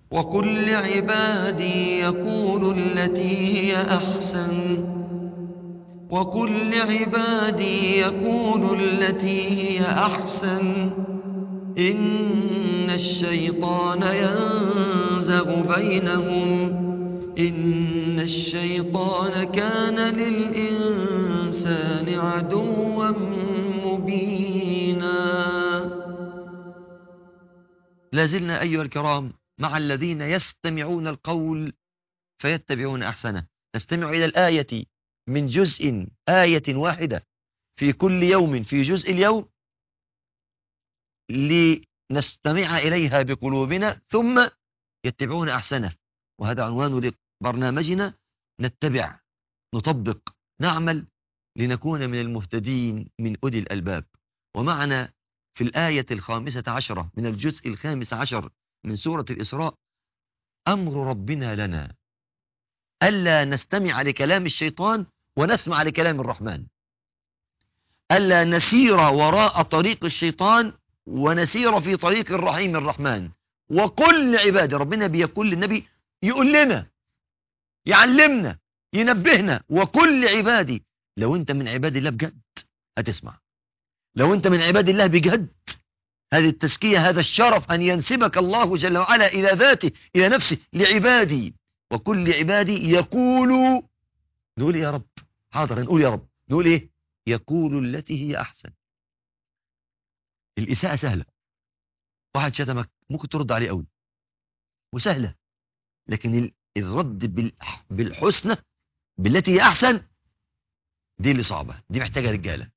وقل لعبادي يقولوا التي هي أحسن وقل لعبادي يقولوا التي هي أحسن إن الشيطان ينزغ بينهم إن الشيطان كان للإنسان عدوا مبينا. لازلنا أيها الكرام مع الذين يستمعون القول فيتبعون أحسنه. نستمع إلى الآية من جزء آية واحدة في كل يوم في جزء اليوم لنستمع إليها بقلوبنا ثم يتبعون أحسنه. وهذا عنوان لبرنامجنا: نتبع، نطبق، نعمل لنكون من المهتدين من أولي الألباب. ومعنا في الآية 15 من الجزء 15 من سورة الإسراء أمر ربنا لنا ألا نستمع لكلام الشيطان ونسمع لكلام الرحمن، ألا نسير وراء طريق الشيطان ونسير في طريق الرحيم الرحمن. وكل عبادي، ربنا بيقول للنبي، يقول لنا، يعلمنا، ينبهنا: وكل عبادي. لو انت من عباد الله بجد هتسمع، لو انت من عباد الله بجد هذه التزكية، هذا الشرف أن ينسبك الله جل وعلا إلى ذاته، إلى نفسه، لعبادي. وكل عبادي يقولوا، نقول يا رب حاضر، نقول يا رب، نقول ايه؟ يقول التي هي أحسن. الإساءة سهلة، واحد شتمك ممكن ترد عليه قوي وسهلة، لكن الرد بالحسنى بالتي هي أحسن دي اللي صعبة، دي محتاجة رجالة.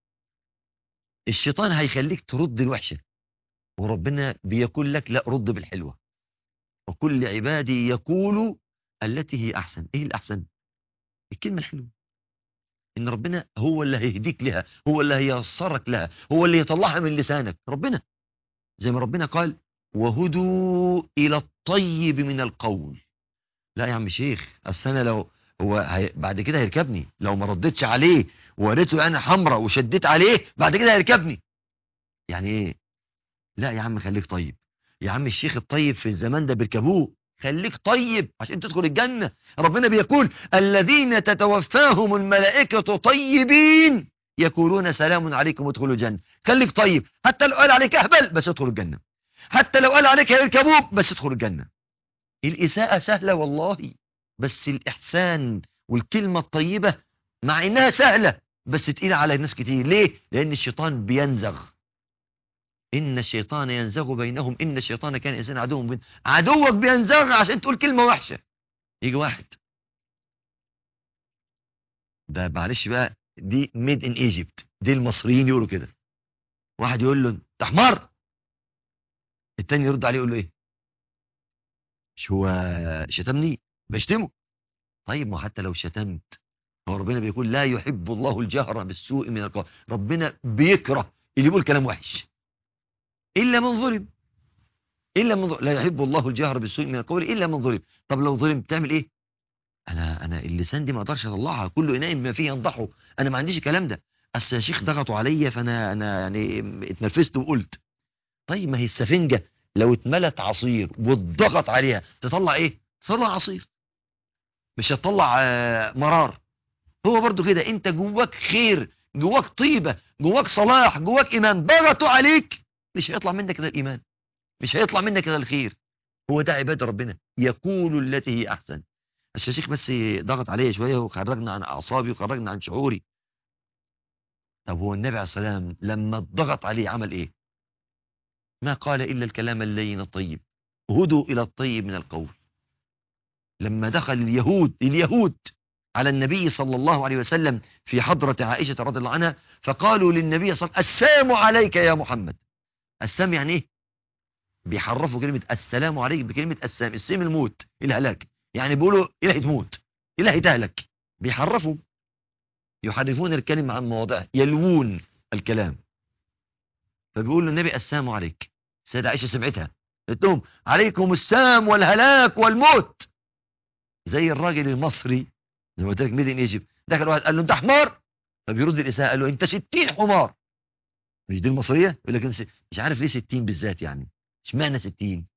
الشيطان هيخليك ترد الوحشة، وربنا بيقول لك لا، رد بالحلوة. وكل عبادي يقولوا التي هي أحسن. إيه الأحسن؟ الكلمة الحلوة، إن ربنا هو اللي هيهديك لها، هو اللي هييسرك لها، هو اللي يطلعها من لسانك. ربنا زي ما ربنا قال: وهدوا إلى الطيب من القول. لا يا عم شيخ، أصل أنا لو بعد كده هيركبني، لو ما ردتش عليه ووريته أنا حمرة وشديت عليه بعد كده هيركبني. يعني إيه؟ لا يا عم خليك طيب. يا عم الشيخ الطيب في الزمان ده بيركبوه. خليك طيب عشان تدخل الجنة. ربنا بيقول: الذين تتوفاهم الملائكة طيبين يقولون سلام عليكم ادخلوا الجنة. خليك طيب، حتى لو قال عليك أهبل بس ادخل الجنة، حتى لو قال عليك هيركبوك بس ادخل الجنة. الإساءة سهلة والله، بس الإحسان والكلمة الطيبة مع إنها سهلة بس تقيلة على الناس كتير. ليه؟ لأن الشيطان بينزغ. إن الشيطان ينزغ بينهم إن الشيطان كان إنسان عدو مبين. عدوك بينزغ عشان تقول كلمة وحشة. يجي واحد، ده معلش بقى، دي ميد ان ايجيبت، دي المصريين يقولوا كده. واحد يقول له انت حمار، التاني يرد عليه يقول له ايه؟ مش هو شتمني بشتمه؟ طيب ما حتى لو شتمت، هو ربنا بيقول: لا يحب الله الجهر بالسوء من القول. ربنا بيكره اللي يقول كلام وحش الا من ظلم. لا يحب الله الجهر بالسوء من القول الا من ظلم. طب لو ظلم تعمل ايه؟ انا اللسان دي ما اقدرش اطلعها، كل اناء ما فيه ينضحه. انا ما عنديش الكلام ده. اصل يا شيخ ضغطوا عليا فانا يعني اتنرفزت وقلت. طيب ما هي السفنجه لو اتملت عصير واتضغط عليها تطلع ايه؟ تطلع عصير، مش هتطلع مرار. هو برضو كده، انت جواك خير، جواك طيبه، جواك صلاح، جواك ايمان، ضغطوا عليك مش هيطلع منك كده الايمان، مش هيطلع منك كده الخير. هو ده عباد ربنا، يقول التي هي احسن. بس يا شيخ بس ضغط عليا شويه وخرجنا عن اعصابي وخرجنا عن شعوري. طب هو النبي عليه الصلاه والسلام لما اتضغط عليه عمل ايه؟ ما قال الا الكلام اللين الطيب. هدوا الى الطيب من القول. لما دخل اليهود على النبي صلى الله عليه وسلم في حضرة عائشة رضي الله عنها، فقالوا للنبي صلى الله عليه وسلم: السلام عليك يا محمد. السلام يعني ايه؟ بيحرفوا كلمة السلام عليك بكلمة السام، السيم الموت، الهلاك. يعني بيقولوا إلهي تموت، إلهي تهلك. بيحرفوا، يحرفون الكلمة عن مواضعه، يلوون الكلام. فبيقول للنبي: السلام عليك. السيدة عائشة سمعتها قالت لهم: عليكم السام والهلاك والموت. زي الراجل المصري زي ما قلت لك، ميد ان ايجيبت، دخل واحد قال له: انت حمار. فبيرد الاساءه قال له: انت 60 حمار. مش دي المصريه؟ يقول لك مش عارف ليه 60 بالذات، يعني اشمعنى 60؟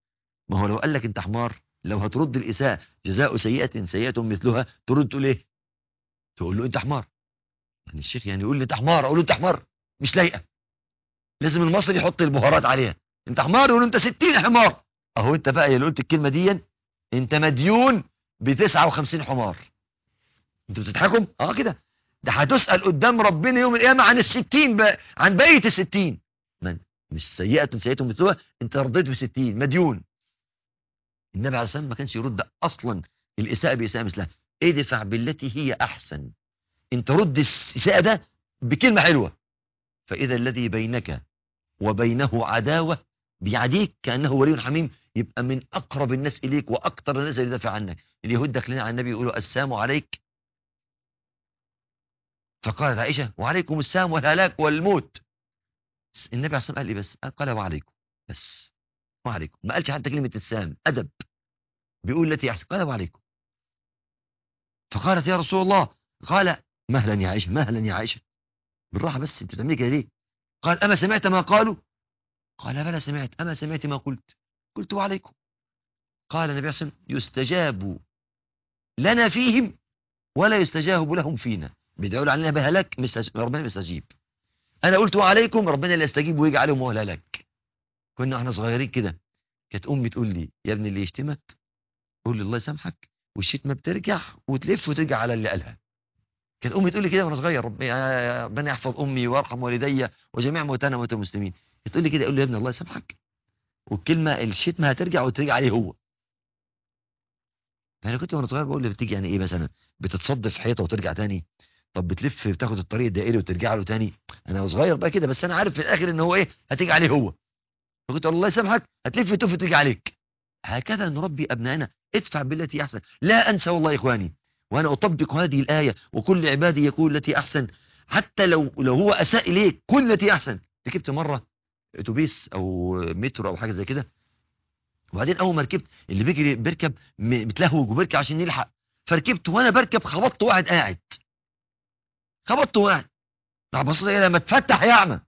ما هو لو قال لك انت حمار، لو هترد الإساءة جزاء سيئة سيئة مثلها، ترد تقول ايه؟ تقول له انت حمار. يعني الشيخ يعني يقول لي انت حمار، اقول له انت حمار، مش لايقه. لازم المصري يحط البهارات عليها. انت حمار يقول له انت 60 حمار. اهو انت بقى اللي قلت الكلمه دي انت مديون ب 59 حمار. انتوا بتضحكوا كده. ده هتسأل قدام ربنا يوم القيامه عن ال60 بقى، عن بقيه ال60. من مش سيئه سيئه مثلها، انت رضيت ب60 مديون. النبي عليه الصلاه والسلام ما كانش يرد اصلا الاساءه باساءه مثلها. ادفع بالتي هي احسن. انت رد الاساءه ده بكلمه حلوه، فاذا الذي بينك وبينه عداوه بيعاديك كانه ولي حميم، يبقى من اقرب الناس اليك واكثر الناس اللي يدافع عنك. اليهود داخلين على النبي يقولوا السلام عليك، فقالت عائشه وعليكم السلام والهلاك والموت. النبي عليه الصلاه والسلام قال لي بس، قال وعليكم بس، وعليكم. ما قالش حتى كلمه السلام، ادب. بيقول التي احسن، قال وعليكم. فقالت يا رسول الله، قال مهلا يا عائشه، مهلا يا عائشه، بالراحه بس، انت بتعملي كده ليه؟ قال اما سمعت ما قالوا؟ قال بلى سمعت. اما سمعت ما قلت؟ قلت وعليكم. قال النبي صلى الله عليه وسلم يستجاب لنا فيهم ولا يستجاب لهم فينا. بيدعوا له علينا بهلاك، ربنا بيستجيب. انا قلت وعليكم، ربنا اللي يستجيب ويجي عليهم وهو الهلاك. كنا احنا صغيرين كده، كانت امي تقول لي يا ابني اللي يشتمك قول لي الله يسامحك، والشتمه بترجع وتلف وترجع على اللي قالها. كانت امي تقول لي كده وانا صغير، ربنا يحفظ امي ويرحم والدي وجميع موتانا وموتى المسلمين. تقول لي كده، يقول لي يا ابني الله يسامحك، والكلمه الشتمه هترجع وترجع عليه هو. فانا كنت وانا صغير بقول له بتيجي يعني ايه مثلا؟ بتتصدف حيطه وترجع تاني؟ طب بتلف بتاخد الطريق الدائري وترجع له تاني؟ انا صغير بقى كده، بس انا عارف في الاخر ان هو ايه، هتيجي عليه هو. فكنت أقول الله يسامحك، هتلف تف تيجي عليك. هكذا نربي ابنائنا. ادفع بالتي احسن. لا انسى والله يا اخواني، وانا اطبق هذه الايه وكل عبادي يقول التي احسن. حتى لو هو اساء اليك كل التي احسن. ركبت مره اتوبيس او مترو او حاجه زي كده، وبعدين اول ما ركبت اللي بيجري بيركب متلهوج وبيركب عشان يلحق، فركبت وانا بركب خبطت واحد قاعد، خبطت واحد. راح بصيت لي لما تفتح يا اعمى.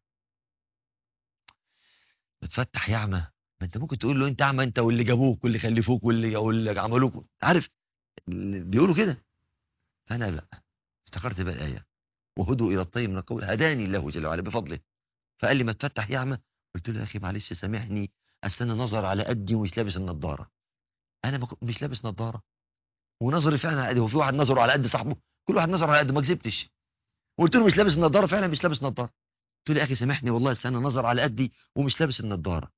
بتفتح يا اعمى؟ ما انت ممكن تقول له انت اعمى انت واللي جابوك واللي خلفوك واللي عملوك، عارف بيقولوا كده. فانا لا، افتكرت بقى الايه وهدوا الى الطيب من القول هداني الله جل وعلا بفضله. فقال لي ما تفتح يا اعمى. قلت له يا اخي معلش سامحني، اصل انا نظر على قدي ومش لابس النضاره. انا مش لابس نضاره، ونظري فعلا على قد، هو في واحد نظره على قد صاحبه؟ كل واحد نظره على قد، ما كذبتش. وقلت له مش لابس النضاره، فعلا مش لابس نضاره. قلت له يا اخي سامحني والله انا نظر على قدي ومش لابس النضاره.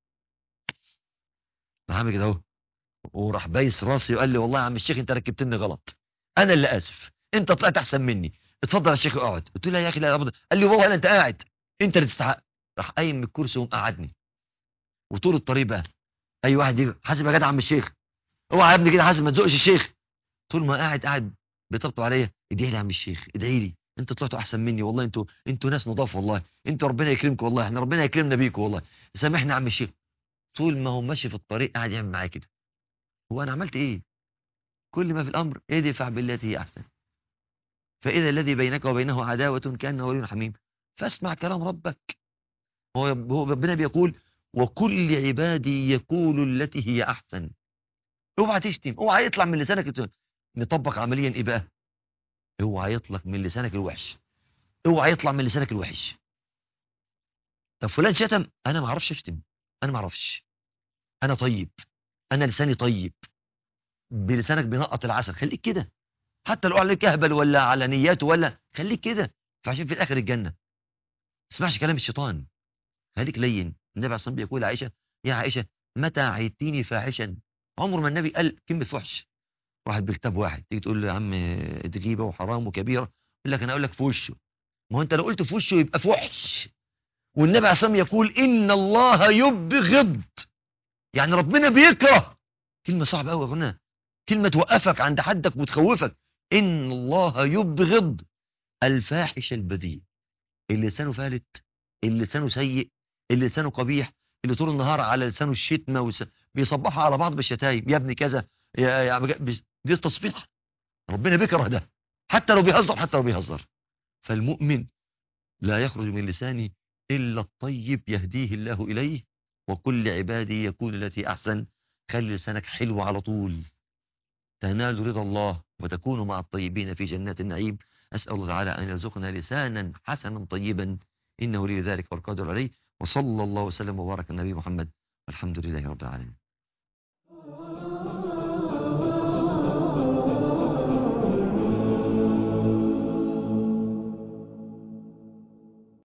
راح عامل كده اهو، وراح بايس راسي وقال لي والله يا عم الشيخ انت ركبتني غلط، انا اللي اسف، انت طلعت احسن مني، اتفضل يا شيخ اقعد. قلت له يا اخي لا ابدا. قال لي والله انا انت قاعد، انت اللي تستحق. راح قايم من الكرسي ومقعدني. وطول الطريق بقى اي واحد يجي حاسب يا جدع عم الشيخ، اوعى يا ابني كده حاسب ما تزقش الشيخ. طول ما قاعد بيطبطب عليا، ادعي لي يا عم الشيخ ادعي لي، انتوا طلعتوا احسن مني والله، انتوا ناس نضاف والله، انتوا ربنا يكرمكم والله، احنا ربنا يكرمنا بيكم والله، سامحني يا عم الشيخ. طول ما هو ماشي في الطريق قاعد يعمل معايا كده. هو انا عملت ايه؟ كل ما في الامر ادفع بالتي هي احسن، فاذا الذي بينك وبينه عداوه كانه ولي حميم. فاسمع كلام ربك. هو ربنا بيقول وكل عبادي يقول التي هي احسن. اوعى تشتم، اوعى يطلع من لسانك. نطبق عمليا ايه بقى؟ اوعى يطلق من لسانك الوحش، اوعى يطلع من لسانك الوحش. طب فلان شتم، انا ما اعرفش اشتم، انا ما اعرفش، انا طيب، انا لساني طيب. بلسانك بينقط العسل، خليك كده. حتى لو عليك اهبل ولا على نياته ولا، خليك كده، فعشان في الاخر الجنه. ما تسمعش كلام الشيطان، خليك لين. النبي عليه الصلاه والسلام بيقول عائشه يا عائشه متى عيتيني فاحشا؟ عمر ما النبي قال كلمه فحش. واحد بيغتاب واحد، تيجي تقول له يا عم دي غيبه وحرام وكبيره، يقول لك انا اقول لك في وشه. ما هو انت لو قلت في وشه يبقى فحش. والنبي عليه الصلاه والسلام يقول ان الله يبغض، يعني ربنا بيكره. كلمه صعبه قوي يا اخوانا، كلمه توقفك عند حدك وتخوفك. ان الله يبغض الفاحش البذيء، اللي لسانه فالت، اللي لسانه سيء، اللي لسانه قبيح، اللي طول النهار على لسانه الشتمه بيصبحوا على بعض بالشتايم، يا ابني كذا، يا دي التصبيح. ربنا بيكره ده، حتى لو بيهزر، حتى لو بيهزر. فالمؤمن لا يخرج من لساني إلا الطيب يهديه الله إليه، وكل عبادي يكون التي أحسن، خلي لسانك حلو على طول، تنال رضا الله وتكون مع الطيبين في جنات النعيم. أسأل الله تعالى أن يرزقنا لسانا حسنا طيبا، إنه لي ذلك والقادر عليه. وصلى الله وسلم وبارك على النبي محمد، والحمد لله رب العالمين.